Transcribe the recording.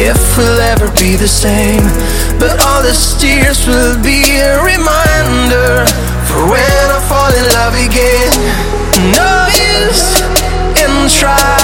if we'll ever be the same. But all these tears will be a reminder for when I fall in love again. No use in trying